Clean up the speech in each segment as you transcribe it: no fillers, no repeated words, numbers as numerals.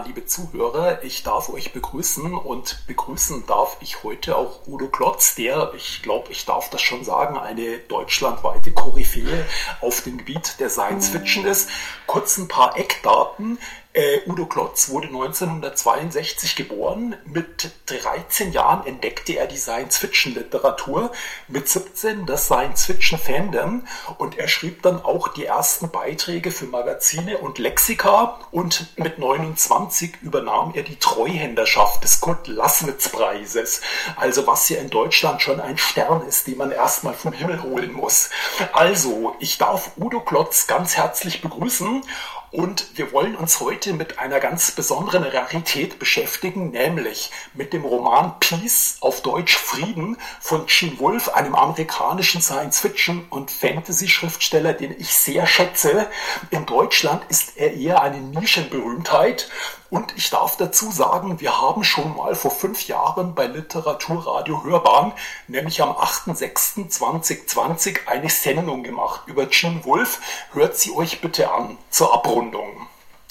liebe Zuhörer, ich darf euch begrüßen und begrüßen darf ich heute auch Udo Klotz, der, ich glaube, ich darf das schon sagen, eine deutschlandweite Koryphäe auf dem Gebiet der Science Fiction ist. Kurz ein paar Eckdaten. Udo Klotz wurde 1962 geboren. Mit 13 Jahren entdeckte er die Science-Fiction-Literatur, mit 17 das Science-Fiction-Fandom und er schrieb dann auch die ersten Beiträge für Magazine und Lexika und mit 29 übernahm er die Treuhänderschaft des Kurt-Laßwitz-Preises, also was hier in Deutschland schon ein Stern ist, den man erstmal vom Himmel holen muss. Also, ich darf Udo Klotz ganz herzlich begrüßen. Und wir wollen uns heute mit einer ganz besonderen Rarität beschäftigen, nämlich mit dem Roman Peace, auf Deutsch Frieden, von Gene Wolfe, einem amerikanischen Science-Fiction- und Fantasy-Schriftsteller, den ich sehr schätze. In Deutschland ist er eher eine Nischenberühmtheit. Und ich darf dazu sagen, wir haben schon mal vor 5 Jahren bei Literaturradio Hörbahn, nämlich am 8.6.2020, eine Sendung gemacht über Gene Wolfe. Hört sie euch bitte an zur Abrundung.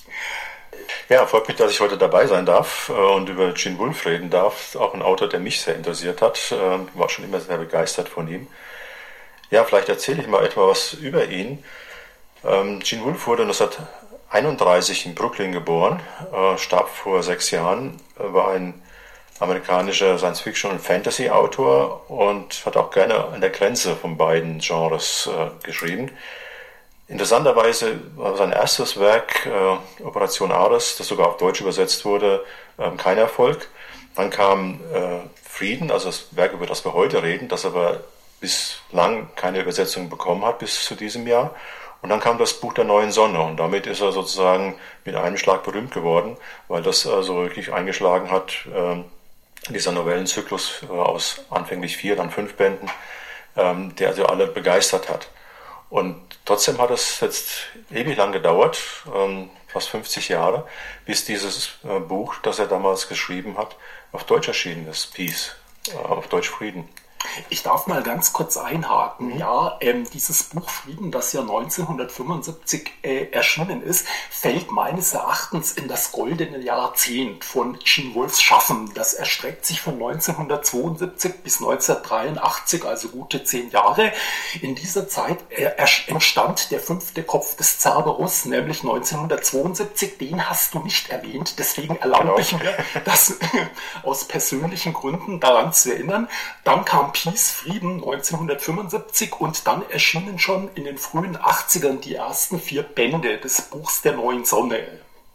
Ja, freut mich, dass ich heute dabei sein darf und über Gene Wolfe reden darf. Auch ein Autor, der mich sehr interessiert hat. Ich war schon immer sehr begeistert von ihm. Ja, vielleicht erzähle ich mal etwas über ihn. Gene Wolfe wurde 1931 in Brooklyn geboren, starb vor 6 Jahren, war ein amerikanischer Science-Fiction- und Fantasy-Autor und hat auch gerne an der Grenze von beiden Genres geschrieben. Interessanterweise war sein erstes Werk, Operation Ares, das sogar auf Deutsch übersetzt wurde, kein Erfolg. Dann kam Frieden, also das Werk, über das wir heute reden, das aber bislang keine Übersetzung bekommen hat bis zu diesem Jahr. Und dann kam das Buch der neuen Sonne und damit ist er sozusagen mit einem Schlag berühmt geworden, weil das also wirklich eingeschlagen hat, dieser Novellenzyklus aus anfänglich 4, dann 5 Bänden, der also alle begeistert hat. Und trotzdem hat es jetzt ewig lang gedauert, fast 50 Jahre, bis dieses Buch, das er damals geschrieben hat, auf Deutsch erschienen ist, Peace, auf Deutsch Frieden. Ich darf mal ganz kurz einhaken. Ja, dieses Buch Frieden, das ja 1975 erschienen ist, fällt meines Erachtens in das goldene Jahrzehnt von Gene Wolfes Schaffen. Das erstreckt sich von 1972 bis 1983, also gute 10 Jahre. In dieser Zeit entstand der 5. Kopf des Cerberus, nämlich 1972. Den hast du nicht erwähnt, deswegen erlaube ich mir, das aus persönlichen Gründen daran zu erinnern. Dann kam Peace, Frieden 1975 und dann erschienen schon in den frühen 80ern die ersten 4 Bände des Buchs der neuen Sonne.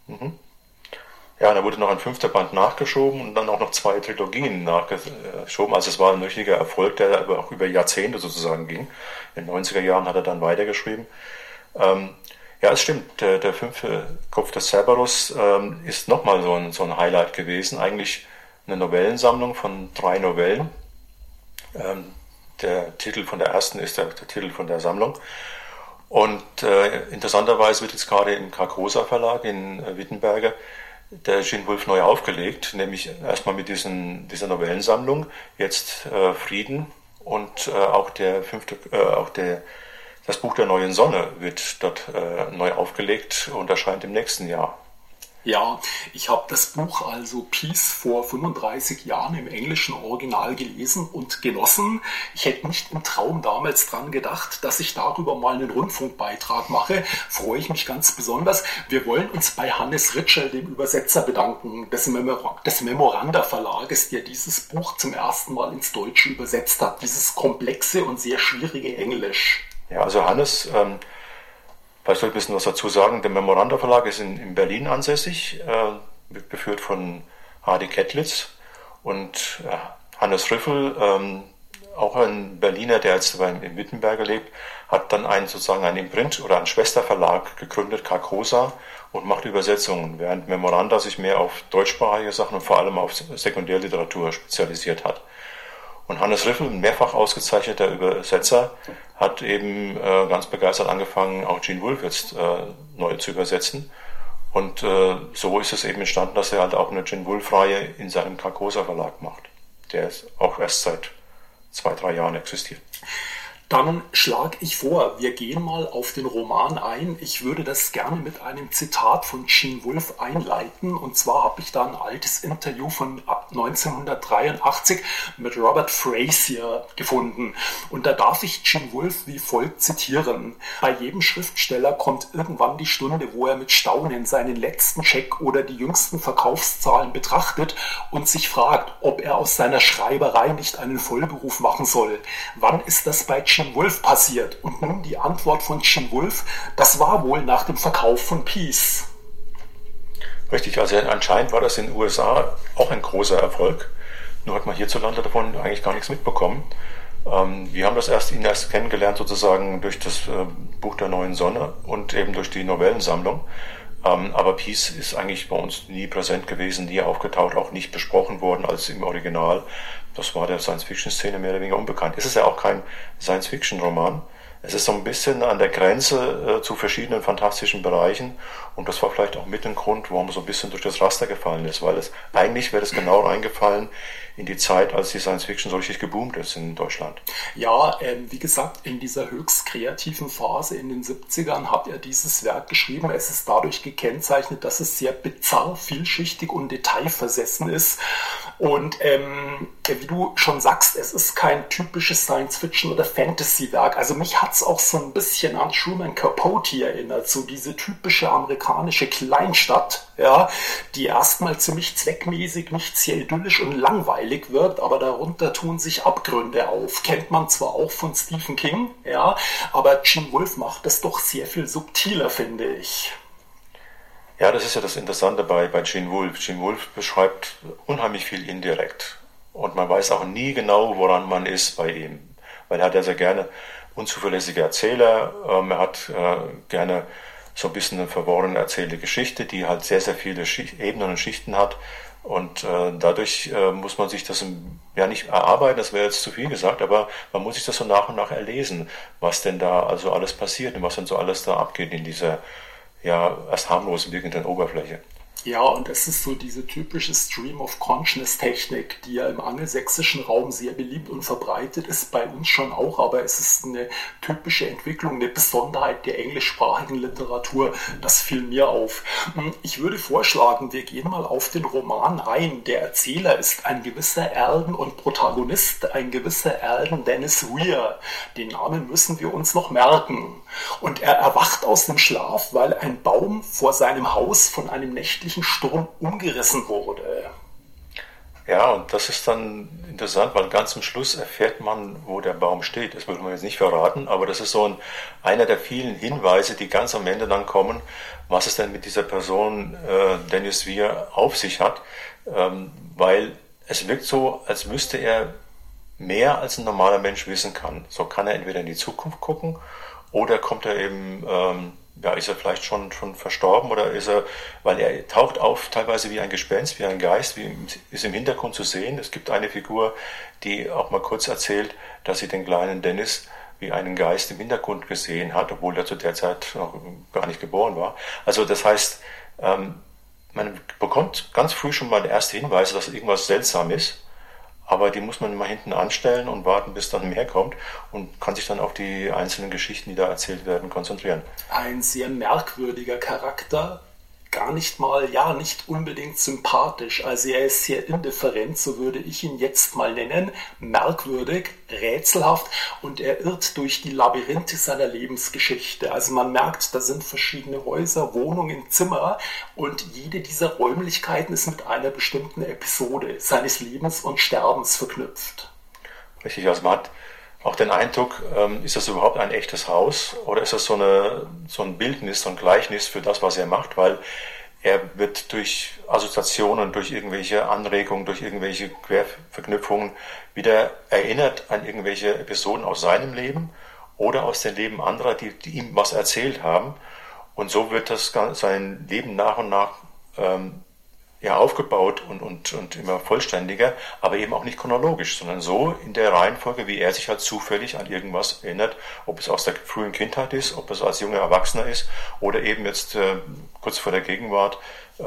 Ja, da wurde noch ein 5. Band nachgeschoben und dann auch noch 2 Trilogien nachgeschoben. Also es war ein richtiger Erfolg, der aber auch über Jahrzehnte sozusagen ging. In den 90er Jahren hat er dann weitergeschrieben. Ja, es stimmt, der 5. Kopf des Cerberus ist nochmal so ein Highlight gewesen. Eigentlich eine Novellensammlung von 3 Novellen. Der Titel von der ersten ist der Titel von der Sammlung. Und interessanterweise wird jetzt gerade im Carcosa Verlag in Wittenberge der Gene Wolfe neu aufgelegt, nämlich erstmal mit dieser Novellensammlung, jetzt Frieden und auch das Buch der neuen Sonne wird dort neu aufgelegt und erscheint im nächsten Jahr. Ja, ich habe das Buch also Peace vor 35 Jahren im englischen Original gelesen und genossen. Ich hätte nicht im Traum damals dran gedacht, dass ich darüber mal einen Rundfunkbeitrag mache. Freue ich mich ganz besonders. Wir wollen uns bei Hannes Ritschel, dem Übersetzer, bedanken, des Memoranda Verlages, der dieses Buch zum ersten Mal ins Deutsche übersetzt hat. Dieses komplexe und sehr schwierige Englisch. Ja, also Hannes... Vielleicht soll ich ein bisschen was dazu sagen. Der Memoranda Verlag ist in Berlin ansässig, wird geführt von Hardy Kettlitz und Hannes Riffel, auch ein Berliner, der jetzt in Wittenberge lebt, hat dann einen Imprint oder einen Schwesterverlag gegründet, Carcosa, und macht Übersetzungen, während Memoranda sich mehr auf deutschsprachige Sachen und vor allem auf Sekundärliteratur spezialisiert hat. Und Hannes Riffel, ein mehrfach ausgezeichneter Übersetzer, hat eben ganz begeistert angefangen, auch Gene Wolfe jetzt neu zu übersetzen. Und so ist es eben entstanden, dass er halt auch eine Gene Wolfe-Reihe in seinem Carcosa Verlag macht, der auch erst seit 2-3 Jahren existiert. Dann schlage ich vor, wir gehen mal auf den Roman ein. Ich würde das gerne mit einem Zitat von Gene Wolfe einleiten. Und zwar habe ich da ein altes Interview von 1983 mit Robert Frazier gefunden. Und da darf ich Gene Wolfe wie folgt zitieren. Bei jedem Schriftsteller kommt irgendwann die Stunde, wo er mit Staunen seinen letzten Check oder die jüngsten Verkaufszahlen betrachtet und sich fragt, ob er aus seiner Schreiberei nicht einen Vollberuf machen soll. Wann ist das bei Gene Wolfe passiert? Und nun die Antwort von Gene Wolfe, das war wohl nach dem Verkauf von Peace. Richtig, also anscheinend war das in den USA auch ein großer Erfolg. Nur hat man hierzulande davon eigentlich gar nichts mitbekommen. Wir haben ihn erst kennengelernt sozusagen durch das Buch der neuen Sonne und eben durch die Novellensammlung. Aber Peace ist eigentlich bei uns nie präsent gewesen, nie aufgetaucht, auch nicht besprochen worden als im Original. Das war der Science-Fiction-Szene mehr oder weniger unbekannt. Es ist ja auch kein Science-Fiction-Roman. Es ist so ein bisschen an der Grenze zu verschiedenen fantastischen Bereichen und das war vielleicht auch mit ein Grund, warum es so ein bisschen durch das Raster gefallen ist, weil eigentlich wäre es genau reingefallen in die Zeit, als die Science-Fiction so richtig geboomt ist in Deutschland. Ja, wie gesagt, in dieser höchst kreativen Phase in den 70ern hat er dieses Werk geschrieben. Es ist dadurch gekennzeichnet, dass es sehr bizarr, vielschichtig und detailversessen ist. Und wie du schon sagst, es ist kein typisches Science-Fiction- oder Fantasy-Werk. Also mich hat es auch so ein bisschen an Truman Capote erinnert, so diese typische amerikanische Kleinstadt, ja, die erstmal ziemlich zweckmäßig, nicht sehr idyllisch und langweilig wirkt, aber darunter tun sich Abgründe auf. Kennt man zwar auch von Stephen King, ja, aber Gene Wolfe macht das doch sehr viel subtiler, finde ich. Ja, das ist ja das Interessante bei Gene Wolfe. Gene Wolfe beschreibt unheimlich viel indirekt. Und man weiß auch nie genau, woran man ist bei ihm. Weil er hat ja sehr gerne unzuverlässige Erzähler. Er hat gerne so ein bisschen eine verworren erzählte Geschichte, die halt sehr, sehr viele Ebenen und Schichten hat. Und dadurch muss man sich das ja nicht erarbeiten, das wäre jetzt zu viel gesagt, aber man muss sich das so nach und nach erlesen, was denn da also alles passiert und was denn so alles da abgeht in dieser ja erst harmlos wirkenden Oberfläche. Ja, und es ist so diese typische Stream-of-Consciousness-Technik, die ja im angelsächsischen Raum sehr beliebt und verbreitet ist, bei uns schon auch, aber es ist eine typische Entwicklung, eine Besonderheit der englischsprachigen Literatur. Das fiel mir auf. Ich würde vorschlagen, wir gehen mal auf den Roman ein. Der Erzähler ist ein gewisser Alden und Protagonist ein gewisser Alden Dennis Weir. Den Namen müssen wir uns noch merken. Und er erwacht aus dem Schlaf, weil ein Baum vor seinem Haus von einem nächtlichen Sturm umgerissen wurde. Ja, und das ist dann interessant, weil ganz zum Schluss erfährt man, wo der Baum steht. Das würde man jetzt nicht verraten, aber das ist so einer der vielen Hinweise, die ganz am Ende dann kommen, was es denn mit dieser Person Dennis Weir auf sich hat, weil es wirkt so, als müsste er mehr als ein normaler Mensch wissen kann. So kann er entweder in die Zukunft gucken oder kommt er eben ist er vielleicht schon verstorben oder ist er, weil er taucht auf teilweise wie ein Gespenst, wie ein Geist, ist im Hintergrund zu sehen. Es gibt eine Figur, die auch mal kurz erzählt, dass sie den kleinen Dennis wie einen Geist im Hintergrund gesehen hat, obwohl er zu der Zeit noch gar nicht geboren war. Also das heißt, man bekommt ganz früh schon mal erste Hinweise, dass irgendwas seltsam ist. Aber die muss man mal hinten anstellen und warten, bis dann mehr kommt und kann sich dann auf die einzelnen Geschichten, die da erzählt werden, konzentrieren. Ein sehr merkwürdiger Charakter, gar nicht mal, ja, nicht unbedingt sympathisch. Also er ist sehr indifferent, so würde ich ihn jetzt mal nennen, merkwürdig, rätselhaft und er irrt durch die Labyrinthe seiner Lebensgeschichte. Also man merkt, da sind verschiedene Häuser, Wohnungen, Zimmer und jede dieser Räumlichkeiten ist mit einer bestimmten Episode seines Lebens und Sterbens verknüpft. Richtig, also man hat auch den Eindruck, ist das überhaupt ein echtes Haus oder ist das so ein Bildnis, so ein Gleichnis für das, was er macht, weil er wird durch Assoziationen, durch irgendwelche Anregungen, durch irgendwelche Querverknüpfungen wieder erinnert an irgendwelche Episoden aus seinem Leben oder aus dem Leben anderer, die ihm was erzählt haben. Und so wird sein Leben nach und nach aufgebaut und immer vollständiger, aber eben auch nicht chronologisch, sondern so in der Reihenfolge, wie er sich halt zufällig an irgendwas erinnert, ob es aus der frühen Kindheit ist, ob es als junger Erwachsener ist oder eben jetzt kurz vor der Gegenwart.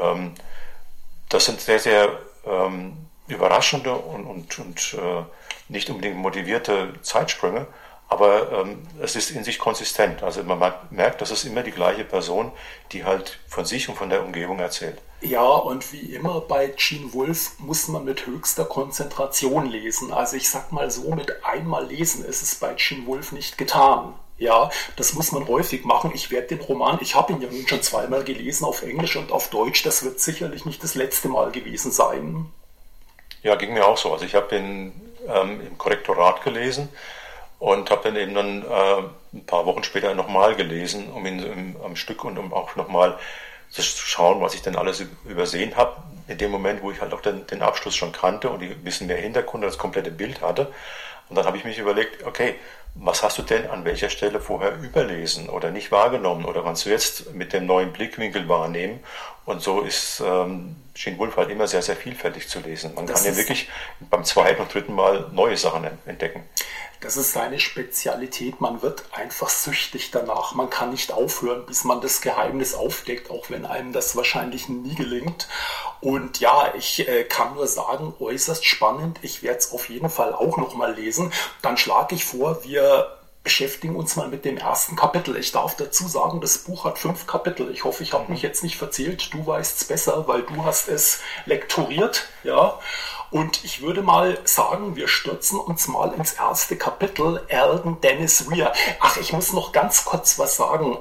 Das sind sehr, sehr überraschende und nicht unbedingt motivierte Zeitsprünge, aber es ist in sich konsistent. Also man merkt, das ist immer die gleiche Person, die halt von sich und von der Umgebung erzählt. Ja, und wie immer bei Gene Wolfe muss man mit höchster Konzentration lesen. Also ich sag mal so, mit einmal lesen ist es bei Gene Wolfe nicht getan. Ja, das muss man häufig machen. Ich werde den Roman, ich habe ihn ja nun schon zweimal gelesen, auf Englisch und auf Deutsch. Das wird sicherlich nicht das letzte Mal gewesen sein. Ja, ging mir auch so. Also ich habe den im Korrektorat gelesen und habe dann ein paar Wochen später nochmal gelesen, um ihn am Stück und um auch nochmal zu schauen, was ich denn alles übersehen habe. In dem Moment, wo ich halt auch den Abschluss schon kannte und ein bisschen mehr Hintergrund, das komplette Bild hatte. Und dann habe ich mich überlegt, okay, was hast du denn an welcher Stelle vorher überlesen oder nicht wahrgenommen oder kannst du jetzt mit dem neuen Blickwinkel wahrnehmen? Und so ist Gene Wolfe halt immer sehr, sehr vielfältig zu lesen. Man kann ja wirklich beim zweiten und dritten Mal neue Sachen entdecken. Das ist seine Spezialität. Man wird einfach süchtig danach. Man kann nicht aufhören, bis man das Geheimnis aufdeckt, auch wenn einem das wahrscheinlich nie gelingt. Und ja, ich kann nur sagen, äußerst spannend. Ich werde es auf jeden Fall auch nochmal lesen. Dann schlage ich vor, wir beschäftigen uns mal mit dem ersten Kapitel. Ich darf dazu sagen, das Buch hat 5 Kapitel. Ich hoffe, ich habe mich jetzt nicht verzählt. Du weißt es besser, weil du hast es lektoriert. Ja. Und ich würde mal sagen, wir stürzen uns mal ins erste Kapitel, Alden Dennis Weir. Ach, ich muss noch ganz kurz was sagen.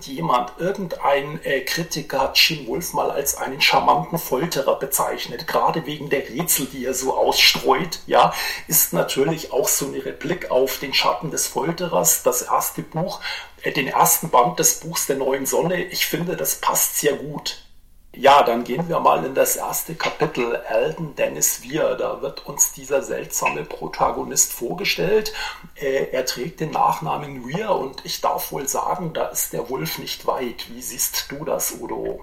Irgendein Kritiker hat Gene Wolfe mal als einen charmanten Folterer bezeichnet. Gerade wegen der Rätsel, die er so ausstreut. Ja, ist natürlich auch so eine Replik auf den Schatten des Folterers. Das erste Buch, den ersten Band des Buchs der neuen Sonne. Ich finde, das passt sehr gut. Ja, dann gehen wir mal in das erste Kapitel, Alden Dennis Weir. Da wird uns dieser seltsame Protagonist vorgestellt. Er trägt den Nachnamen Weir und ich darf wohl sagen, da ist der Wolf nicht weit. Wie siehst du das, Udo?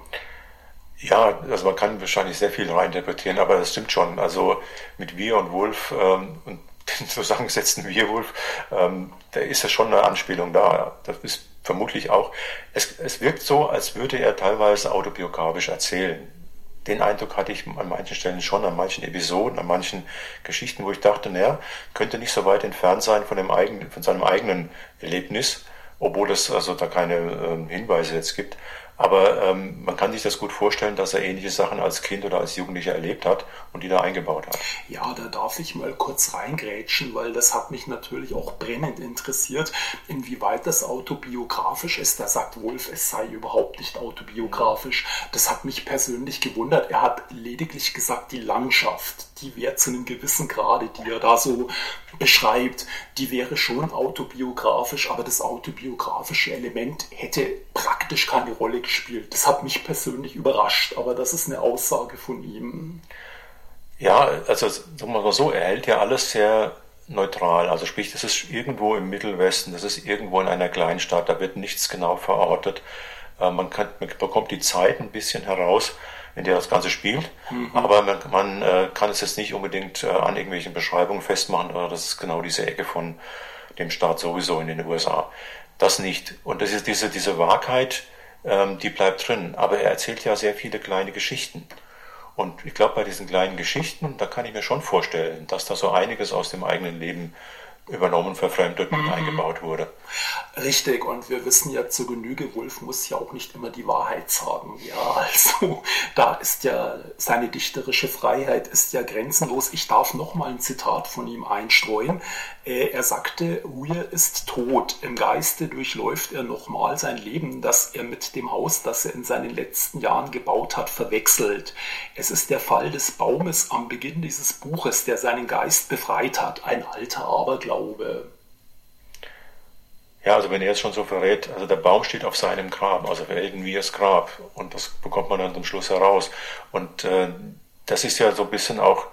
Ja, also man kann wahrscheinlich sehr viel reininterpretieren, aber das stimmt schon. Also mit Weir und Wolf und den zusammengesetzten Weir-Wolf, da ist ja schon eine Anspielung da. Das ist vermutlich auch, es wirkt so, als würde er teilweise autobiografisch erzählen. Den Eindruck hatte ich an manchen Stellen schon, an manchen Episoden, an manchen Geschichten, wo ich dachte, naja, könnte nicht so weit entfernt sein von seinem eigenen Erlebnis, obwohl es also da keine Hinweise jetzt gibt. Aber man kann sich das gut vorstellen, dass er ähnliche Sachen als Kind oder als Jugendlicher erlebt hat und die da eingebaut hat. Ja, da darf ich mal kurz reingrätschen, weil das hat mich natürlich auch brennend interessiert, inwieweit das autobiografisch ist. Da sagt Wolfe, es sei überhaupt nicht autobiografisch. Das hat mich persönlich gewundert. Er hat lediglich gesagt, die Landschaft, die wäre zu einem gewissen Grade, die er da so beschreibt, die wäre schon autobiografisch, aber das autobiografische Element hätte praktisch keine Rolle gespielt. Das hat mich persönlich überrascht, aber das ist eine Aussage von ihm. Ja, also sagen wir mal so, er hält ja alles sehr neutral. Also sprich, das ist irgendwo im Mittelwesten, das ist irgendwo in einer Kleinstadt, da wird nichts genau verortet. Man bekommt die Zeit ein bisschen heraus, in der das Ganze spielt, aber man kann es jetzt nicht unbedingt an irgendwelchen Beschreibungen festmachen, oder das ist genau diese Ecke von dem Staat sowieso in den USA. Das nicht. Und das ist diese Wahrheit, die bleibt drin. Aber er erzählt ja sehr viele kleine Geschichten. Und ich glaube, bei diesen kleinen Geschichten, da kann ich mir schon vorstellen, dass da so einiges aus dem eigenen Leben übernommen, verfremdet und eingebaut wurde. Richtig, und wir wissen ja zur Genüge, Wolfe muss ja auch nicht immer die Wahrheit sagen. Ja, also da ist ja, seine dichterische Freiheit ist ja grenzenlos. Ich darf noch mal ein Zitat von ihm einstreuen. Er sagte, Weir ist tot. Im Geiste durchläuft er nochmal sein Leben, das er mit dem Haus, das er in seinen letzten Jahren gebaut hat, verwechselt. Es ist der Fall des Baumes am Beginn dieses Buches, der seinen Geist befreit hat. Ein alter Aberglaube. Ja, also wenn er jetzt schon so verrät, also der Baum steht auf seinem Grab, also auf Alden Weirs Grab, und das bekommt man dann zum Schluss heraus. Und das ist ja so ein bisschen auch,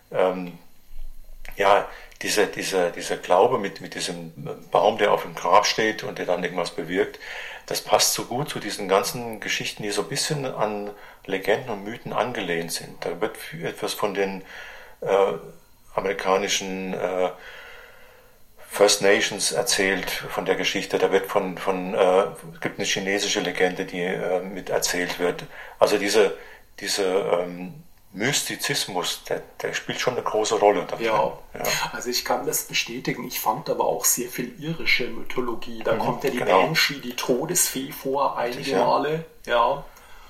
ja, dieser Glaube mit diesem Baum, der auf dem Grab steht und der dann irgendwas bewirkt, das passt so gut zu diesen ganzen Geschichten, die so ein bisschen an Legenden und Mythen angelehnt sind. Da wird etwas von den amerikanischen First Nations erzählt, von der Geschichte. Da wird gibt eine chinesische Legende, die mit erzählt wird. Also diese Mystizismus, der spielt schon eine große Rolle da drin. Ja, also ich kann das bestätigen. Ich fand aber auch sehr viel irische Mythologie. Da kommt ja die Banshee, die Todesfee vor, einige Male. Ja.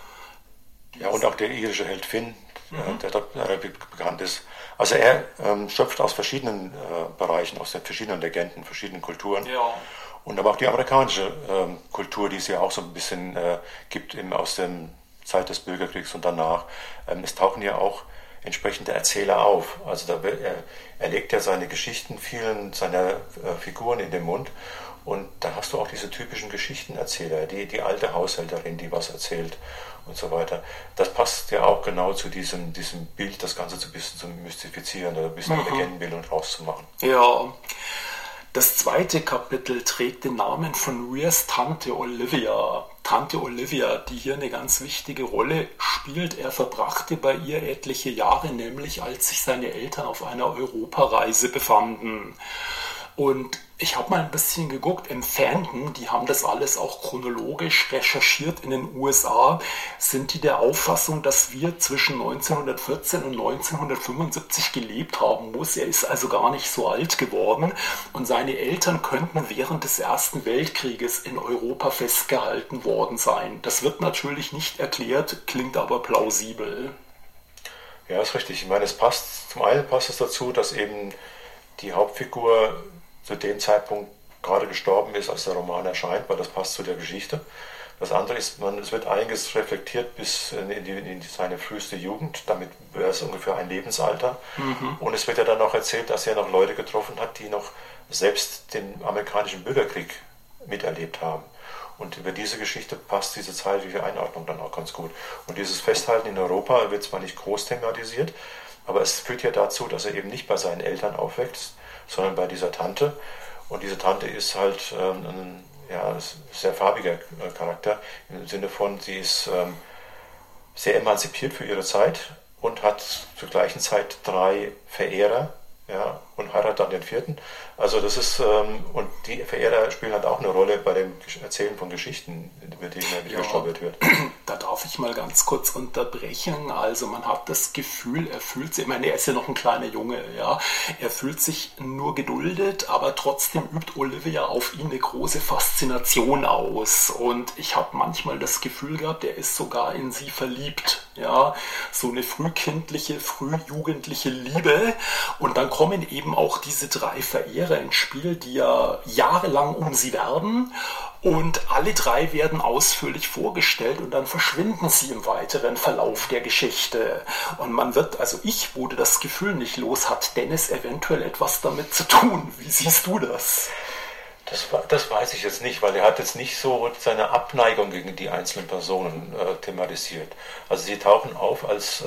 Ja, und auch der irische Held Finn, der dort bekannt ist. Also er schöpft aus verschiedenen Bereichen, aus den verschiedenen Legenden, verschiedenen Kulturen. Ja. Und aber auch die amerikanische Kultur, die es ja auch so ein bisschen gibt, eben aus der Zeit des Bürgerkriegs und danach. Es tauchen ja auch entsprechende Erzähler auf. Also er legt ja seine Geschichten vielen seiner Figuren in den Mund. Und da hast du auch diese typischen Geschichtenerzähler, die alte Haushälterin, die was erzählt und so weiter. Das passt ja auch genau zu diesem Bild, das Ganze so ein bisschen zu mystifizieren oder ein bisschen Legendenbildung rauszumachen. Ja. Das zweite Kapitel trägt den Namen von Weirs Tante Olivia. Tante Olivia, die hier eine ganz wichtige Rolle spielt. Er verbrachte bei ihr etliche Jahre, nämlich als sich seine Eltern auf einer Europareise befanden. Und ich habe mal ein bisschen geguckt, im Fandom, die haben das alles auch chronologisch recherchiert in den USA, sind die der Auffassung, dass wir zwischen 1914 und 1975 gelebt haben muss. Er ist also gar nicht so alt geworden und seine Eltern könnten während des Ersten Weltkrieges in Europa festgehalten worden sein. Das wird natürlich nicht erklärt, klingt aber plausibel. Ja, ist richtig. Ich meine, zum einen passt es dazu, dass eben die Hauptfigur zu dem Zeitpunkt gerade gestorben ist, als der Roman erscheint, weil das passt zu der Geschichte. Das andere ist, es wird einiges reflektiert bis in seine früheste Jugend, damit wäre es ungefähr ein Lebensalter. Und es wird ja dann noch erzählt, dass er noch Leute getroffen hat, die noch selbst den amerikanischen Bürgerkrieg miterlebt haben. Und über diese Geschichte passt diese zeitliche Einordnung dann auch ganz gut. Und dieses Festhalten in Europa wird zwar nicht groß thematisiert, aber es führt ja dazu, dass er eben nicht bei seinen Eltern aufwächst, sondern bei dieser Tante. Und diese Tante ist halt ein sehr farbiger Charakter, im Sinne von, sie ist sehr emanzipiert für ihre Zeit und hat zur gleichen Zeit 3 Verehrer, ja, und heiratet dann den 4. Also das ist, und die Verehrer spielen halt auch eine Rolle bei dem Erzählen von Geschichten, über die immer gestolpert wird. Da darf ich mal ganz kurz unterbrechen. Also man hat das Gefühl, er fühlt sich, ich meine, er ist ja noch ein kleiner Junge, ja, er fühlt sich nur geduldet, aber trotzdem übt Olivia auf ihn eine große Faszination aus. Und ich habe manchmal das Gefühl gehabt, er ist sogar in sie verliebt, ja, so eine frühkindliche, frühjugendliche Liebe. Und dann kommen eben auch diese 3 Verehrer ins Spiel, die ja jahrelang um sie werben. Und alle 3 werden ausführlich vorgestellt und dann verschwinden sie im weiteren Verlauf der Geschichte. Und ich wurde das Gefühl nicht los, hat Dennis eventuell etwas damit zu tun? Wie siehst du das? Das weiß ich jetzt nicht, weil er hat jetzt nicht so seine Abneigung gegen die einzelnen Personen thematisiert. Also sie tauchen auf als,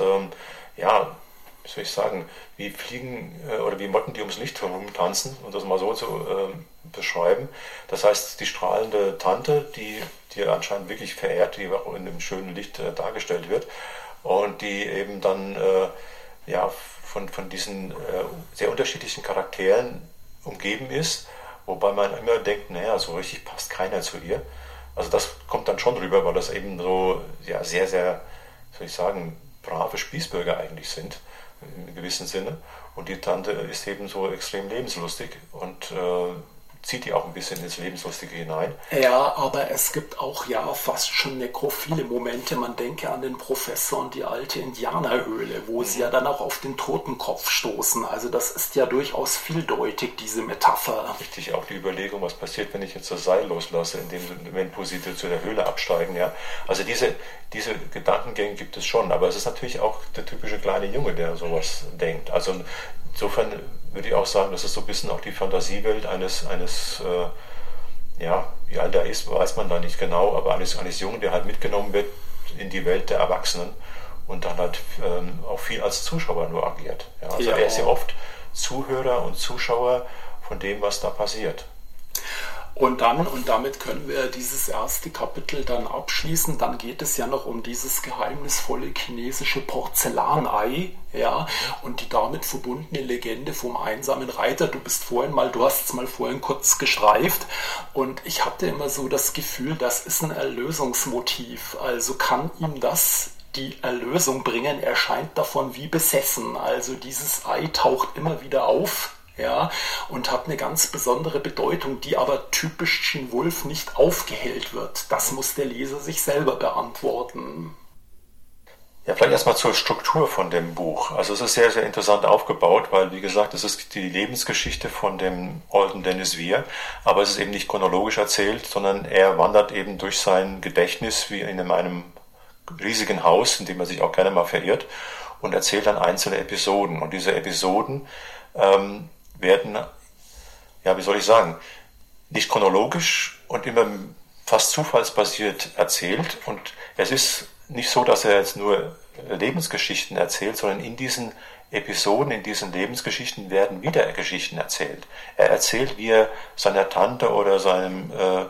wie soll ich sagen, wie Fliegen oder wie Motten, die ums Licht herum tanzen, um das mal so zu beschreiben. Das heißt, die strahlende Tante, die anscheinend wirklich verehrt, die auch in einem schönen Licht dargestellt wird und die eben dann von diesen sehr unterschiedlichen Charakteren umgeben ist, wobei man immer denkt, naja, so richtig passt keiner zu ihr. Also das kommt dann schon rüber, weil das eben so sehr, sehr, soll ich sagen, brave Spießbürger eigentlich sind, im gewissen Sinne. Und die Tante ist eben so extrem lebenslustig und zieht die auch ein bisschen ins Lebenslustige hinein. Ja, aber es gibt auch fast schon nekrophile Momente. Man denke an den Professor und die alte Indianerhöhle, wo sie ja dann auch auf den Totenkopf stoßen. Also das ist ja durchaus vieldeutig, diese Metapher. Richtig, auch die Überlegung, was passiert, wenn ich jetzt das Seil loslasse, wo sie zu der Höhle absteigen. Ja. Also diese Gedankengänge gibt es schon, aber es ist natürlich auch der typische kleine Junge, der sowas denkt. Also insofern würde ich auch sagen, das ist so ein bisschen auch die Fantasiewelt eines wie alt er ist, weiß man da nicht genau, aber eines Jungen, der halt mitgenommen wird in die Welt der Erwachsenen und dann halt auch viel als Zuschauer nur agiert. Ja, also er ist ja oft Zuhörer und Zuschauer von dem, was da passiert. Und damit können wir dieses erste Kapitel dann abschließen. Dann geht es ja noch um dieses geheimnisvolle chinesische Porzellanei, ja, und die damit verbundene Legende vom einsamen Reiter. Du hast es mal vorhin kurz gestreift und ich hatte immer so das Gefühl, das ist ein Erlösungsmotiv. Also kann ihm das die Erlösung bringen. Er scheint davon wie besessen. Also dieses Ei taucht immer wieder auf, ja, und hat eine ganz besondere Bedeutung, die aber typisch Gene Wolfe nicht aufgehellt wird. Das muss der Leser sich selber beantworten. Ja, vielleicht erstmal zur Struktur von dem Buch. Also es ist sehr, sehr interessant aufgebaut, weil, wie gesagt, es ist die Lebensgeschichte von dem Alden Dennis Weir, aber es ist eben nicht chronologisch erzählt, sondern er wandert eben durch sein Gedächtnis wie in einem riesigen Haus, in dem er sich auch gerne mal verirrt, und erzählt dann einzelne Episoden. Und diese Episoden werden, ja, wie soll ich sagen, nicht chronologisch und immer fast zufallsbasiert erzählt. Und es ist nicht so, dass er jetzt nur Lebensgeschichten erzählt, sondern in diesen Episoden, in diesen Lebensgeschichten werden wieder Geschichten erzählt. Er erzählt, wie er seiner Tante oder seinen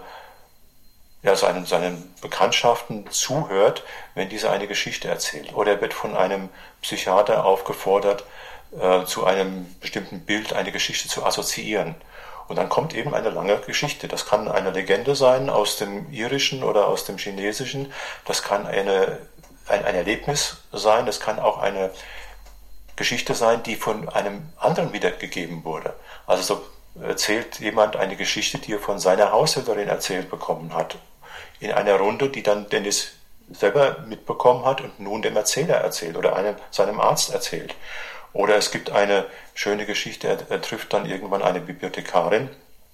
Bekanntschaften zuhört, wenn diese eine Geschichte erzählt. Oder er wird von einem Psychiater aufgefordert, zu einem bestimmten Bild eine Geschichte zu assoziieren. Und dann kommt eben eine lange Geschichte. Das kann eine Legende sein aus dem Irischen oder aus dem Chinesischen. Das kann ein Erlebnis sein. Das kann auch eine Geschichte sein, die von einem anderen wiedergegeben wurde. Also so erzählt jemand eine Geschichte, die er von seiner Haushälterin erzählt bekommen hat. In einer Runde, die dann Dennis selber mitbekommen hat und nun dem Erzähler erzählt oder seinem Arzt erzählt. Oder es gibt eine schöne Geschichte, er trifft dann irgendwann eine Bibliothekarin,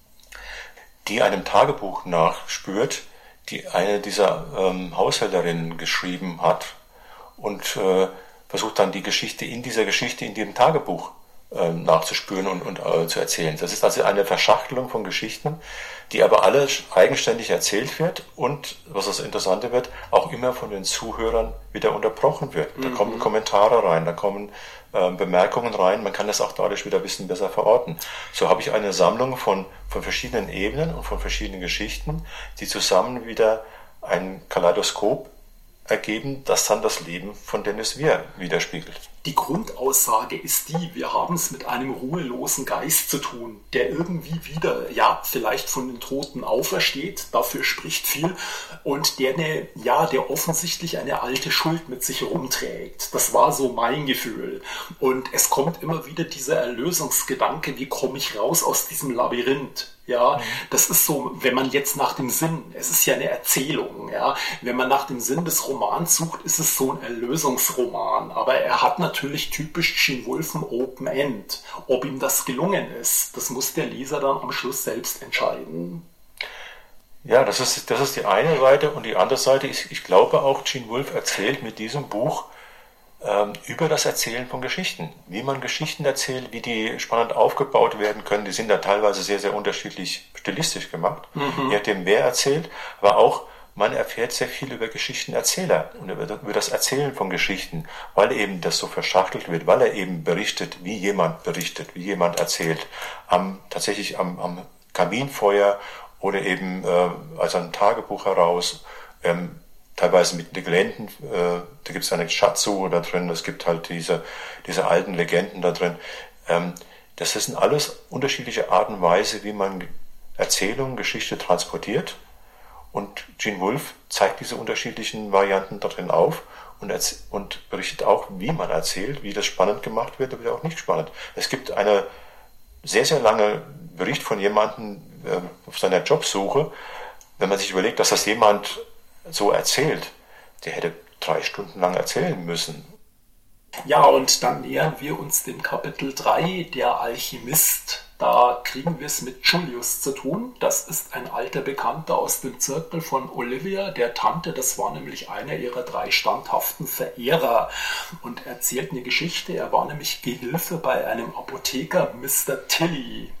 die einem Tagebuch nachspürt, die eine dieser Haushälterinnen geschrieben hat und versucht dann die Geschichte in dem Tagebuch nachzuspüren und zu erzählen. Das ist also eine Verschachtelung von Geschichten, die aber alle eigenständig erzählt wird und, was das Interessante wird, auch immer von den Zuhörern wieder unterbrochen wird. Da kommen Kommentare rein, da kommen Bemerkungen rein, man kann das auch dadurch wieder ein bisschen besser verorten. So habe ich eine Sammlung von verschiedenen Ebenen und von verschiedenen Geschichten, die zusammen wieder ein Kaleidoskop ergeben, das dann das Leben von Dennis Weir widerspiegelt. Die Grundaussage ist die, wir haben es mit einem ruhelosen Geist zu tun, der irgendwie wieder, ja, vielleicht von den Toten aufersteht, dafür spricht viel, und der offensichtlich eine alte Schuld mit sich rumträgt. Das war so mein Gefühl. Und es kommt immer wieder dieser Erlösungsgedanke, wie komme ich raus aus diesem Labyrinth? Ja, das ist so, wenn man jetzt nach dem Sinn, es ist ja eine Erzählung, ja, wenn man nach dem Sinn des Romans sucht, ist es so ein Erlösungsroman, aber er hat natürlich typisch Gene Wolfe ein Open End. Ob ihm das gelungen ist, das muss der Leser dann am Schluss selbst entscheiden. Ja, das ist die eine Seite, und die andere Seite ist, ich glaube auch, Gene Wolfe erzählt mit diesem Buch über das Erzählen von Geschichten. Wie man Geschichten erzählt, wie die spannend aufgebaut werden können. Die sind da teilweise sehr, sehr unterschiedlich stilistisch gemacht. Je nachdem, wer erzählt, aber auch man erfährt sehr viel über Geschichtenerzähler und über das Erzählen von Geschichten, weil eben das so verschachtelt wird, weil er eben berichtet, wie jemand erzählt, tatsächlich am Kaminfeuer oder eben aus einem Tagebuch heraus, teilweise mit Legenden, da gibt es eine Shatsu da drin, es gibt halt diese alten Legenden da drin. Das sind alles unterschiedliche Arten und Weise, wie man Erzählung, Geschichte transportiert. Und Gene Wolfe zeigt diese unterschiedlichen Varianten da drin auf und berichtet auch, wie man erzählt, wie das spannend gemacht wird oder auch nicht spannend. Es gibt eine sehr, sehr lange Bericht von jemandem auf seiner Jobsuche. Wenn man sich überlegt, dass das jemand so erzählt, der hätte 3 Stunden lang erzählen müssen. Ja, und dann nähern wir uns dem Kapitel 3, der Alchemist. Da kriegen wir es mit Julius zu tun. Das ist ein alter Bekannter aus dem Zirkel von Olivia, der Tante. Das war nämlich einer ihrer 3 standhaften Verehrer und erzählt eine Geschichte. Er war nämlich Gehilfe bei einem Apotheker, Mr. Tilly.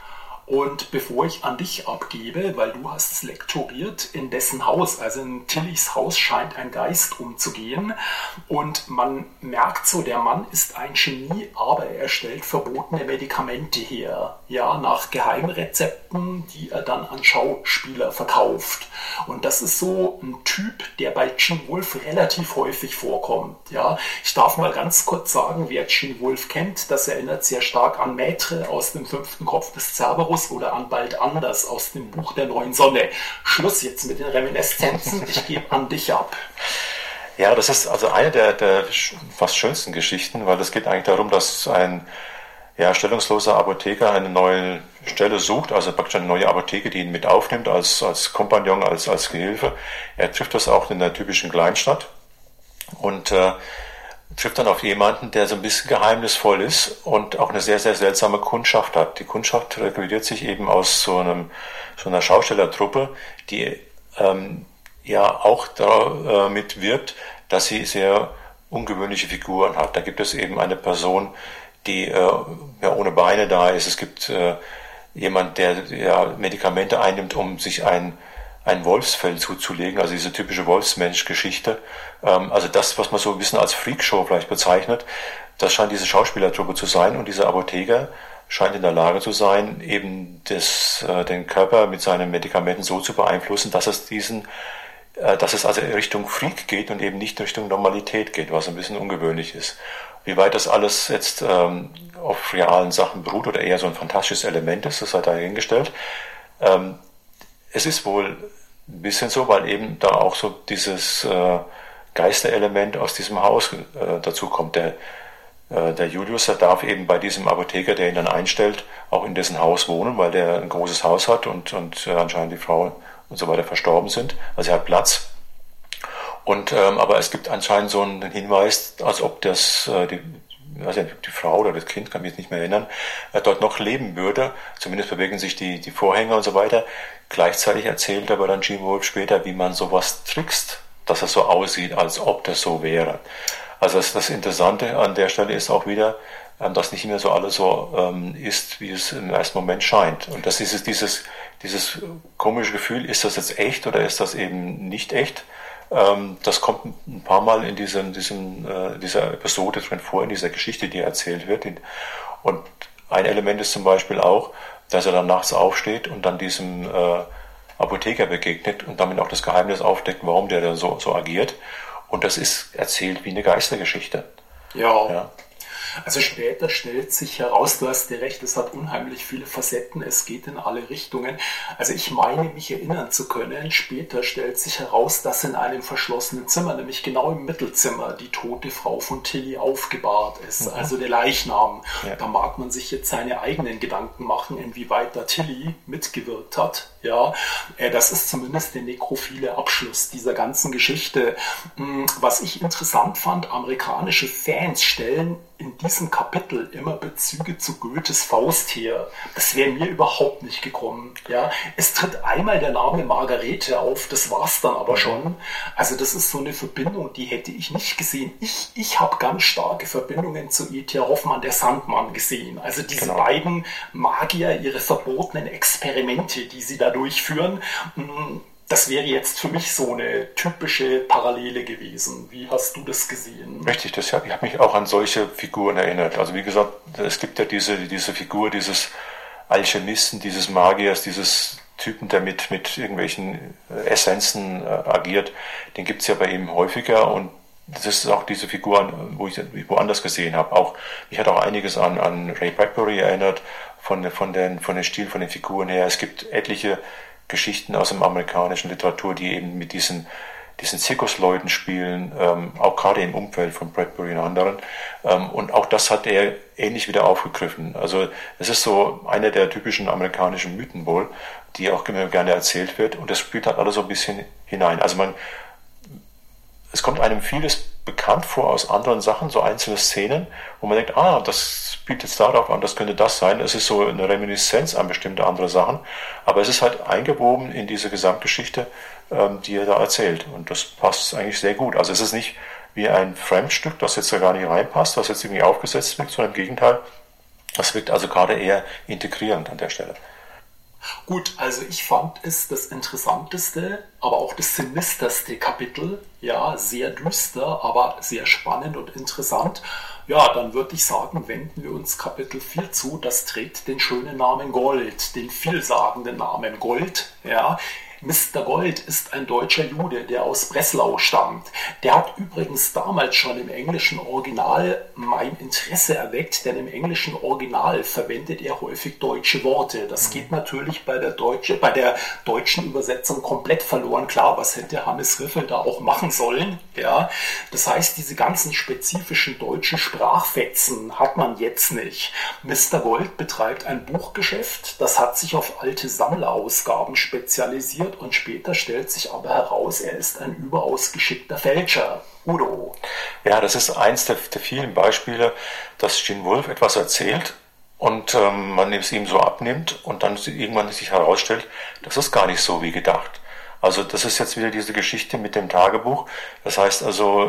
Und bevor ich an dich abgebe, weil du hast es lektoriert, in dessen Haus, also in Tillys Haus, scheint ein Geist umzugehen. Und man merkt so, der Mann ist ein Genie, aber er stellt verbotene Medikamente her. Ja, nach Geheimrezepten, die er dann an Schauspieler verkauft. Und das ist so ein Typ, der bei Gene Wolfe relativ häufig vorkommt. Ja, ich darf mal ganz kurz sagen, wer Gene Wolfe kennt, das erinnert sehr stark an Maître aus dem 5. Kopf des Cerberus oder an Bald anders aus dem Buch der neuen Sonne. Schluss jetzt mit den Reminiszenzen, ich gebe an dich ab. Ja, das ist also eine der fast schönsten Geschichten, weil es geht eigentlich darum, dass ein stellungsloser Apotheker eine neue Stelle sucht, also praktisch eine neue Apotheke, die ihn mit aufnimmt als Kompagnon, als Gehilfe. Er trifft das auch in der typischen Kleinstadt und trifft dann auf jemanden, der so ein bisschen geheimnisvoll ist und auch eine sehr, sehr seltsame Kundschaft hat. Die Kundschaft rekrutiert sich eben aus so einer Schaustellertruppe, die auch damit wirbt, dass sie sehr ungewöhnliche Figuren hat. Da gibt es eben eine Person, die ohne Beine da ist. Es gibt jemand, der Medikamente einnimmt, um sich ein Wolfsfell zuzulegen, also diese typische Wolfsmensch-Geschichte. Also das, was man so ein bisschen als Freakshow vielleicht bezeichnet, das scheint diese Schauspielertruppe zu sein und dieser Apotheker scheint in der Lage zu sein, eben den Körper mit seinen Medikamenten so zu beeinflussen, dass es also Richtung Freak geht und eben nicht Richtung Normalität geht, was ein bisschen ungewöhnlich ist. Wie weit das alles jetzt auf realen Sachen beruht oder eher so ein fantastisches Element ist, das sei dahingestellt. Es ist wohl ein bisschen so, weil eben da auch so dieses Geisterelement aus diesem Haus dazu kommt. Der Julius, der darf eben bei diesem Apotheker, der ihn dann einstellt, auch in dessen Haus wohnen, weil der ein großes Haus hat und anscheinend die Frau und so weiter verstorben sind. Also er hat Platz. Und aber es gibt anscheinend so einen Hinweis, als ob die Frau oder das Kind, kann mich jetzt nicht mehr erinnern, dort noch leben würde. Zumindest bewegen sich die Vorhänge und so weiter. Gleichzeitig erzählt aber dann Gene Wolfe später, wie man sowas trickst, dass es so aussieht, als ob das so wäre. Also das Interessante an der Stelle ist auch wieder, dass nicht mehr so alles so ist, wie es im ersten Moment scheint. Und das ist dieses komische Gefühl, ist das jetzt echt oder ist das eben nicht echt? Das kommt ein paar Mal in dieser Episode drin vor, in dieser Geschichte, die erzählt wird. Und ein Element ist zum Beispiel auch, dass er dann nachts aufsteht und dann diesem Apotheker begegnet und damit auch das Geheimnis aufdeckt, warum der da so agiert. Und das ist erzählt wie eine Geistergeschichte. Ja. Also später stellt sich heraus, du hast dir recht, es hat unheimlich viele Facetten, es geht in alle Richtungen. Also ich meine, mich erinnern zu können, später stellt sich heraus, dass in einem verschlossenen Zimmer, nämlich genau im Mittelzimmer, die tote Frau von Tilly aufgebahrt ist, also der Leichnam. Ja. Da mag man sich jetzt seine eigenen Gedanken machen, inwieweit da Tilly mitgewirkt hat. Ja, das ist zumindest der nekrophile Abschluss dieser ganzen Geschichte. Was ich interessant fand, amerikanische Fans stellen in diesem Kapitel immer Bezüge zu Goethes Faust her. Das wäre mir überhaupt nicht gekommen. Ja, es tritt einmal der Name Margarete auf, das war's dann aber schon. Also das ist so eine Verbindung, die hätte ich nicht gesehen. Ich habe ganz starke Verbindungen zu E.T. Hoffmann, der Sandmann, gesehen. Also diese beiden Magier, ihre verbotenen Experimente, die sie da durchführen. Das wäre jetzt für mich so eine typische Parallele gewesen. Wie hast du das gesehen? Richtig, ich habe mich auch an solche Figuren erinnert. Also wie gesagt, es gibt ja diese Figur dieses Alchemisten, dieses Magiers, dieses Typen, der mit irgendwelchen Essenzen agiert. Den gibt es ja bei ihm häufiger und das ist auch diese Figur, wo ich woanders gesehen habe. Mich hat auch einiges an Ray Bradbury erinnert, von den Stil, von den Figuren her. Es gibt etliche Geschichten aus der amerikanischen Literatur, die eben mit diesen Zirkusleuten spielen, auch gerade im Umfeld von Bradbury und anderen. Und auch das hat er ähnlich wieder aufgegriffen. Also es ist so eine der typischen amerikanischen Mythen wohl, die auch immer gerne erzählt wird. Und das spielt halt alles so ein bisschen hinein. Also es kommt einem vieles bekannt vor aus anderen Sachen, so einzelne Szenen, wo man denkt, das spielt jetzt darauf an, das könnte das sein. Es ist so eine Reminiszenz an bestimmte andere Sachen, aber es ist halt eingewoben in diese Gesamtgeschichte, die er da erzählt. Und das passt eigentlich sehr gut. Also es ist nicht wie ein Fremdstück, das jetzt da gar nicht reinpasst, das jetzt irgendwie aufgesetzt wird, sondern im Gegenteil, das wirkt also gerade eher integrierend an der Stelle. Gut, also ich fand es das interessanteste, aber auch das sinisterste Kapitel. Ja, sehr düster, aber sehr spannend und interessant. Ja, dann würde ich sagen, wenden wir uns Kapitel 4 zu. Das trägt den schönen Namen Gold, den vielsagenden Namen Gold. Ja, Mr. Gold ist ein deutscher Jude, der aus Breslau stammt. Der hat übrigens damals schon im englischen Original mein Interesse erweckt, denn im englischen Original verwendet er häufig deutsche Worte. Das geht natürlich bei der deutschen Übersetzung komplett verloren. Klar, was hätte Hannes Riffel da auch machen sollen? Ja, das heißt, diese ganzen spezifischen deutschen Sprachfetzen hat man jetzt nicht. Mr. Gold betreibt ein Buchgeschäft, das hat sich auf alte Sammlerausgaben spezialisiert und später stellt sich aber heraus, er ist ein überaus geschickter Fälscher. Udo. Ja, das ist eins der vielen Beispiele, dass Gene Wolfe etwas erzählt und man es ihm so abnimmt und dann irgendwann sich herausstellt, das ist gar nicht so wie gedacht. Also das ist jetzt wieder diese Geschichte mit dem Tagebuch. Das heißt also,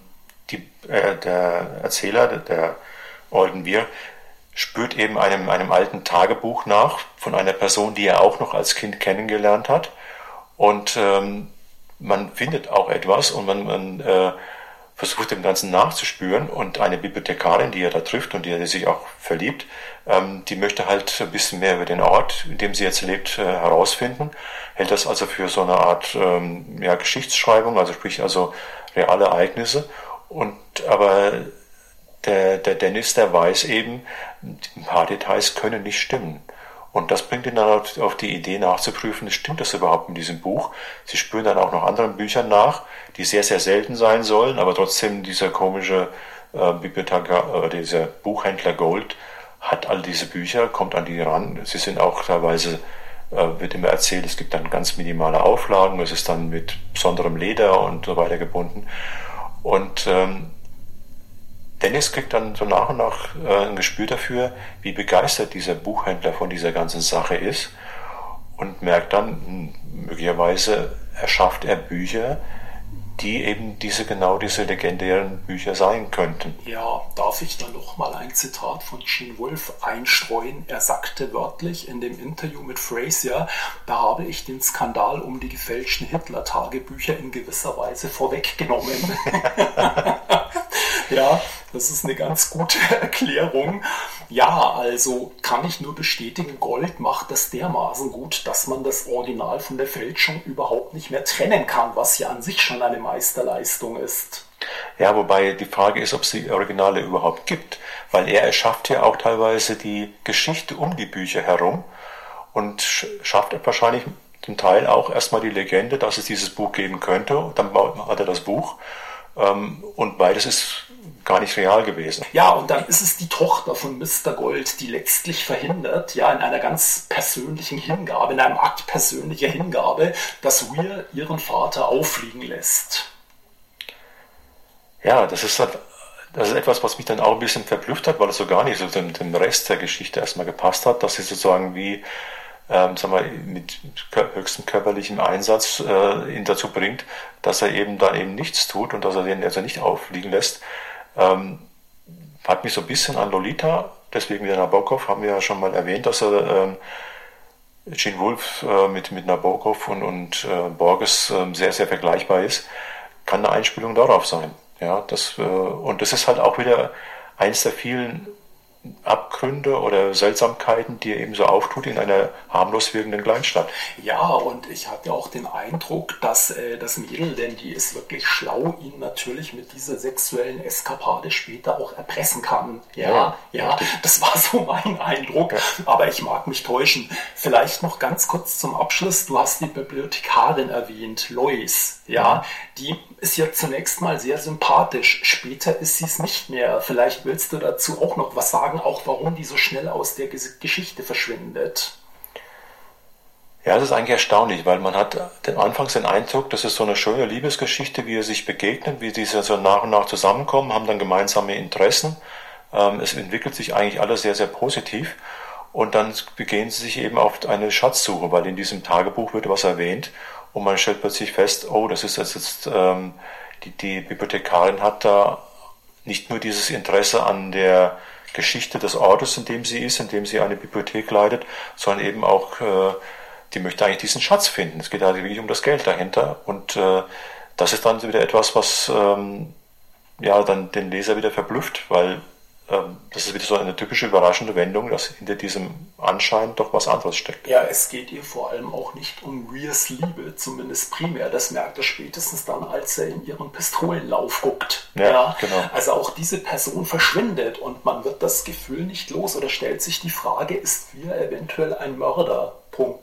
der Erzähler, der Alden Weir, spürt eben einem alten Tagebuch nach von einer Person, die er auch noch als Kind kennengelernt hat. Und man findet auch etwas und man versucht dem Ganzen nachzuspüren. Und eine Bibliothekarin, die er da trifft und die er sich auch verliebt, die möchte halt ein bisschen mehr über den Ort, in dem sie jetzt lebt, herausfinden. Hält das also für so eine Art Geschichtsschreibung, also sprich also reale Ereignisse. Aber der Dennis, der weiß eben, ein paar Details können nicht stimmen. Und das bringt ihn dann auf die Idee nachzuprüfen, stimmt das überhaupt in diesem Buch? Sie spüren dann auch noch anderen Büchern nach, die sehr, sehr selten sein sollen, aber trotzdem dieser komische dieser Buchhändler Gold hat all diese Bücher, kommt an die ran. Sie sind auch teilweise, wird immer erzählt, es gibt dann ganz minimale Auflagen, es ist dann mit besonderem Leder und so weiter gebunden. Und Dennis kriegt dann so nach und nach ein Gespür dafür, wie begeistert dieser Buchhändler von dieser ganzen Sache ist und merkt dann, möglicherweise erschafft er Bücher, die eben diese legendären Bücher sein könnten. Ja, darf ich da noch mal ein Zitat von Gene Wolfe einstreuen? Er sagte wörtlich in dem Interview mit Fraser, da habe ich den Skandal um die gefälschten Hitler-Tagebücher in gewisser Weise vorweggenommen. Ja, das ist eine ganz gute Erklärung. Ja, also kann ich nur bestätigen, Gold macht das dermaßen gut, dass man das Original von der Fälschung überhaupt nicht mehr trennen kann, was ja an sich schon eine Meisterleistung ist. Ja, wobei die Frage ist, ob es die Originale überhaupt gibt, weil er erschafft ja auch teilweise die Geschichte um die Bücher herum und schafft wahrscheinlich zum Teil auch erstmal die Legende, dass es dieses Buch geben könnte, dann hat er das Buch und beides ist gar nicht real gewesen. Ja, und dann ist es die Tochter von Mr. Gold, die letztlich verhindert, ja, in einer ganz persönlichen Hingabe, in einem Akt persönlicher Hingabe, dass Weir ihren Vater auffliegen lässt. Ja, das ist etwas, was mich dann auch ein bisschen verblüfft hat, weil es so gar nicht so dem Rest der Geschichte erstmal gepasst hat, dass sie sozusagen wie mit höchstem körperlichem Einsatz ihn dazu bringt, dass er eben dann eben nichts tut und dass er den also nicht auffliegen lässt. Hat mich so ein bisschen an Lolita, deswegen wieder Nabokov, haben wir ja schon mal erwähnt, dass er Gene Wolfe mit Nabokov und Borges sehr, sehr vergleichbar ist. Kann eine Einspielung darauf sein. Ja, und das ist halt auch wieder eins der vielen Abgründe oder Seltsamkeiten, die er eben so auftut in einer harmlos wirkenden Kleinstadt. Ja, und ich hatte auch den Eindruck, dass das Mädel, denn die ist wirklich schlau, ihn natürlich mit dieser sexuellen Eskapade später auch erpressen kann. Ja, das war so mein Eindruck, aber ich mag mich täuschen. Vielleicht noch ganz kurz zum Abschluss, du hast die Bibliothekarin erwähnt, Lois, ja, die ist ja zunächst mal sehr sympathisch, später ist sie es nicht mehr. Vielleicht willst du dazu auch noch was sagen, auch warum die so schnell aus der Geschichte verschwindet. Ja, das ist eigentlich erstaunlich, weil man hat anfangs den Eindruck, das ist so eine schöne Liebesgeschichte, wie sie sich begegnen, wie sie so nach und nach zusammenkommen, haben dann gemeinsame Interessen. Es entwickelt sich eigentlich alles sehr, sehr positiv. Und dann begehen sie sich eben auf eine Schatzsuche, weil in diesem Tagebuch wird was erwähnt und man stellt plötzlich fest, oh, das ist jetzt die Bibliothekarin hat da nicht nur dieses Interesse an der Geschichte des Ortes, in dem sie ist, in dem sie eine Bibliothek leitet, sondern eben auch, die möchte eigentlich diesen Schatz finden. Es geht also wirklich um das Geld dahinter und das ist dann wieder etwas, was dann den Leser wieder verblüfft, weil das ist wieder so eine typische überraschende Wendung, dass hinter diesem Anschein doch was anderes steckt. Ja, es geht ihr vor allem auch nicht um Weirs Liebe, zumindest primär. Das merkt er spätestens dann, als er in ihren Pistolenlauf guckt. Ja, genau. Also auch diese Person verschwindet und man wird das Gefühl nicht los oder stellt sich die Frage, ist Weir eventuell ein Mörder? ...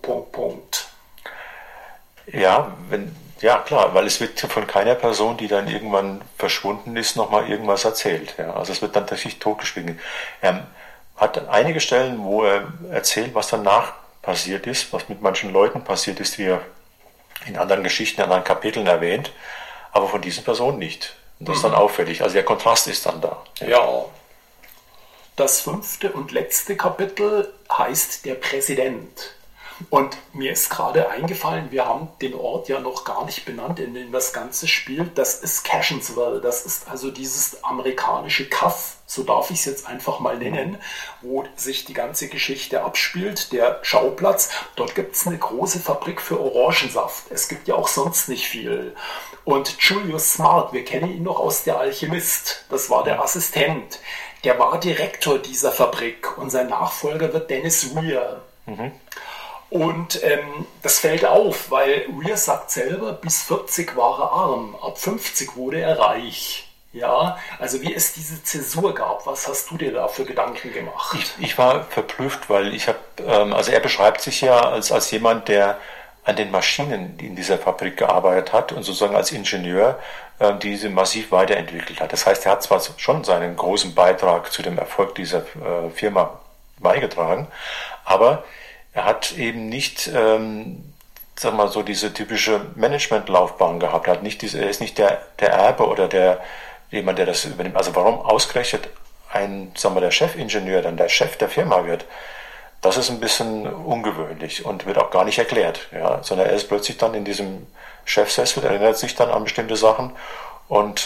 Ja, klar, weil es wird von keiner Person, die dann irgendwann verschwunden ist, nochmal irgendwas erzählt. Ja. Also es wird dann tatsächlich totgeschwiegen. Er hat einige Stellen, wo er erzählt, was danach passiert ist, was mit manchen Leuten passiert ist, wie er in anderen Geschichten, in anderen Kapiteln erwähnt, aber von diesen Personen nicht. Und das ist dann auffällig. Also der Kontrast ist dann da. Ja. Das 5. und letzte Kapitel heißt Der Präsident. Und mir ist gerade eingefallen, wir haben den Ort ja noch gar nicht benannt, in dem das Ganze spielt. Das ist Cashensville. Das ist also dieses amerikanische Kaff, so darf ich es jetzt einfach mal nennen, wo sich die ganze Geschichte abspielt. Der Schauplatz, dort gibt es eine große Fabrik für Orangensaft. Es gibt ja auch sonst nicht viel. Und Julius Smart, wir kennen ihn noch aus Der Alchemist, das war der Assistent. Der war Direktor dieser Fabrik und sein Nachfolger wird Dennis Weir. Und das fällt auf, weil Weir sagt selber, bis 40 war er arm, ab 50 wurde er reich. Ja, also wie es diese Zäsur gab, was hast du dir da für Gedanken gemacht? Ich war verblüfft, weil also er beschreibt sich ja als jemand, der an den Maschinen in dieser Fabrik gearbeitet hat und sozusagen als Ingenieur diese massiv weiterentwickelt hat. Das heißt, er hat zwar schon seinen großen Beitrag zu dem Erfolg dieser Firma beigetragen, aber er hat eben nicht, sag mal so, diese typische Managementlaufbahn gehabt. Er ist nicht der Erbe oder jemand, der das übernimmt. Also warum ausgerechnet der Chefingenieur dann der Chef der Firma wird, das ist ein bisschen ungewöhnlich und wird auch gar nicht erklärt. Ja? Sondern er ist plötzlich dann in diesem Chefsessel, erinnert sich dann an bestimmte Sachen und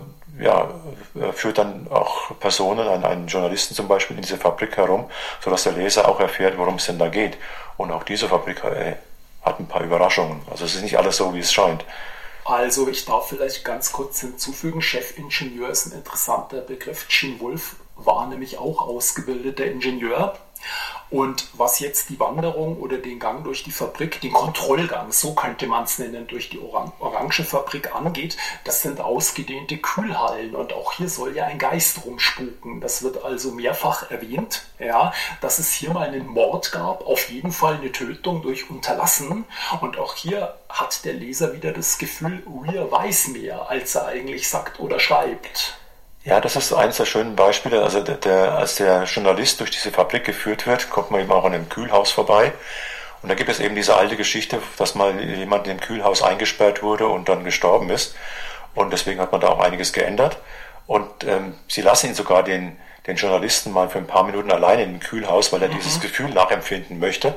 führt dann auch Personen, einen Journalisten zum Beispiel, in diese Fabrik herum, sodass der Leser auch erfährt, worum es denn da geht. Und auch diese Fabrik hat ein paar Überraschungen. Also es ist nicht alles so, wie es scheint. Also ich darf vielleicht ganz kurz hinzufügen, Chefingenieur ist ein interessanter Begriff. Gene Wolfe war nämlich auch ausgebildeter Ingenieur. Und was jetzt die Wanderung oder den Gang durch die Fabrik, den Kontrollgang, so könnte man es nennen, durch die Orangefabrik angeht, das sind ausgedehnte Kühlhallen und auch hier soll ja ein Geist rumspuken. Das wird also mehrfach erwähnt, ja, dass es hier mal einen Mord gab, auf jeden Fall eine Tötung durch Unterlassen und auch hier hat der Leser wieder das Gefühl, Weir weiß mehr, als er eigentlich sagt oder schreibt. Ja, das ist eines der schönen Beispiele. Also als der Journalist durch diese Fabrik geführt wird, kommt man eben auch an einem Kühlhaus vorbei. Und da gibt es eben diese alte Geschichte, dass mal jemand im Kühlhaus eingesperrt wurde und dann gestorben ist. Und deswegen hat man da auch einiges geändert. Und sie lassen ihn sogar den Journalisten mal für ein paar Minuten alleine im Kühlhaus, weil er dieses Gefühl nachempfinden möchte.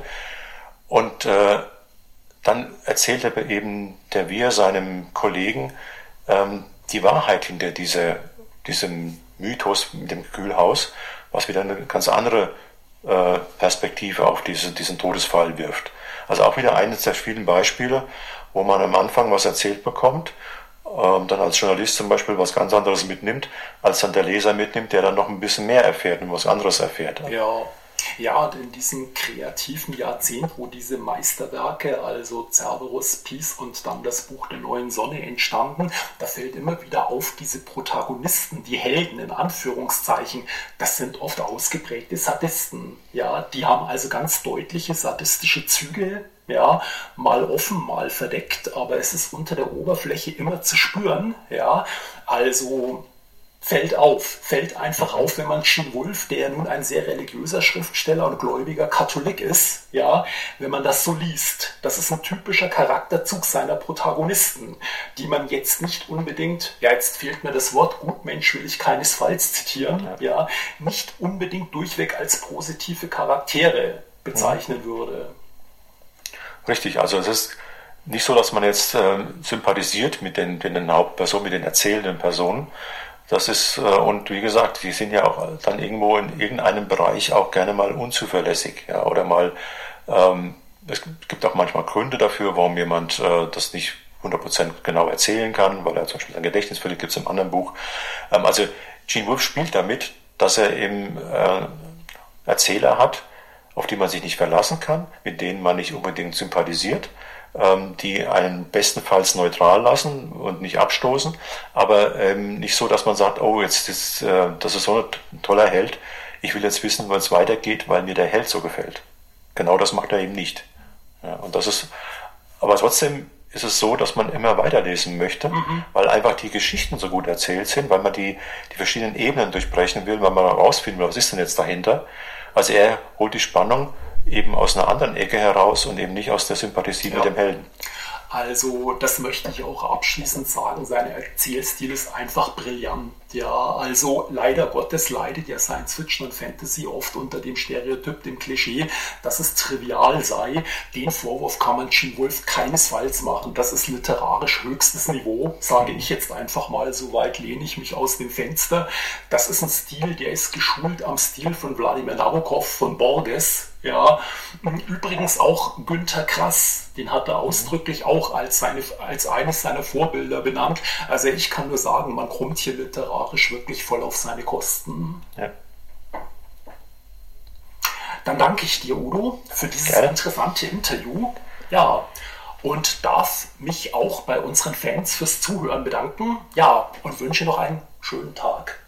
Und dann erzählt er eben der Weir seinem Kollegen die Wahrheit hinter diesem Mythos mit dem Kühlhaus, was wieder eine ganz andere Perspektive auf diesen Todesfall wirft. Also auch wieder eines der vielen Beispiele, wo man am Anfang was erzählt bekommt, dann als Journalist zum Beispiel was ganz anderes mitnimmt, als dann der Leser mitnimmt, der dann noch ein bisschen mehr erfährt und was anderes erfährt. Ja, in diesem kreativen Jahrzehnt, wo diese Meisterwerke, also Cerberus, Peace und dann das Buch der neuen Sonne entstanden, da fällt immer wieder auf, diese Protagonisten, die Helden in Anführungszeichen, das sind oft ausgeprägte Sadisten. Ja, die haben also ganz deutliche sadistische Züge, ja, mal offen, mal verdeckt, aber es ist unter der Oberfläche immer zu spüren, ja, also fällt einfach auf, wenn man Gene Wolfe, der nun ein sehr religiöser Schriftsteller und gläubiger Katholik ist, ja, wenn man das so liest. Das ist ein typischer Charakterzug seiner Protagonisten, die man jetzt nicht unbedingt, ja, jetzt fehlt mir das Wort, Gutmensch will ich keinesfalls zitieren, ja, nicht unbedingt durchweg als positive Charaktere bezeichnen würde. Richtig, also es ist nicht so, dass man jetzt sympathisiert mit den Hauptpersonen, mit den erzählenden Personen. Das ist, und wie gesagt, die sind ja auch dann irgendwo in irgendeinem Bereich auch gerne mal unzuverlässig. Ja, oder mal, es gibt auch manchmal Gründe dafür, warum jemand das nicht 100% genau erzählen kann, weil er zum Beispiel sein Gedächtnis verliert, gibt es im anderen Buch. Also Gene Wolfe spielt damit, dass er eben Erzähler hat, auf die man sich nicht verlassen kann, mit denen man nicht unbedingt sympathisiert, die einen bestenfalls neutral lassen und nicht abstoßen, aber nicht so, dass man sagt, oh, das ist so ein toller Held, ich will jetzt wissen, wann es weitergeht, weil mir der Held so gefällt. Genau das macht er eben nicht. Ja, und aber trotzdem ist es so, dass man immer weiterlesen möchte, weil einfach die Geschichten so gut erzählt sind, weil man die verschiedenen Ebenen durchbrechen will, weil man herausfinden will, was ist denn jetzt dahinter. Also er holt die Spannung eben aus einer anderen Ecke heraus und eben nicht aus der Sympathie mit dem Helden. Also das möchte ich auch abschließend sagen, sein Erzählstil ist einfach brillant. Ja, also leider Gottes leidet ja Science Fiction und Fantasy oft unter dem Stereotyp, dem Klischee, dass es trivial sei. Den Vorwurf kann man Gene Wolfe keinesfalls machen. Das ist literarisch höchstes Niveau, sage ich jetzt einfach mal, so weit lehne ich mich aus dem Fenster. Das ist ein Stil, der ist geschult am Stil von Wladimir Nabokov, von Borges. Ja, übrigens auch Günter Grass, den hat er ausdrücklich auch als eines seiner Vorbilder benannt. Also ich kann nur sagen, man kommt hier literarisch wirklich voll auf seine Kosten. Ja. Dann danke ich dir, Udo, für dieses interessante Interview. Ja, und darf mich auch bei unseren Fans fürs Zuhören bedanken. Ja, und wünsche noch einen schönen Tag.